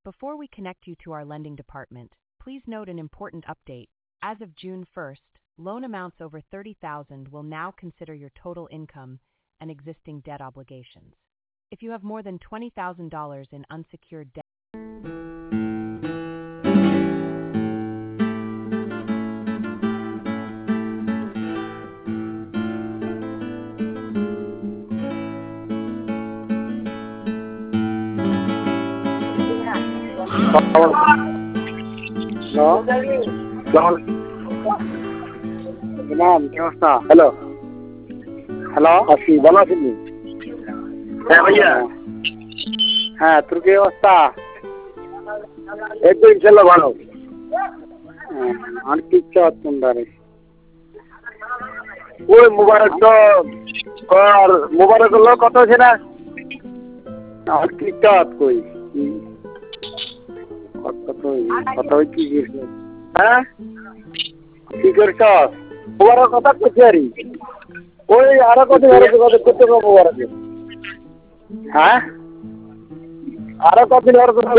Before we connect you to our lending department, please note an important update. As of June 1st, loan amounts over $30,000 will now consider your total income and existing debt obligations. If you have more than $20,000 in unsecured debt, hello hello আছি ভালো আছেন? হ্যাঁ ভাইয়া। হ্যাঁ, তোর কি অবস্থা? একদম ইনশাল্লাহ ভালো। আর কি চাচ্ছেন বারে? ওই মোবারক তো মোবারক হলো কত আছে না? আর কি চাত কই কত কি হ্যাঁ কি করছ? মোবারক কথা করছি আরি ওই আরো কত করতে মোবারক। হ্যাঁ আরো কতদিন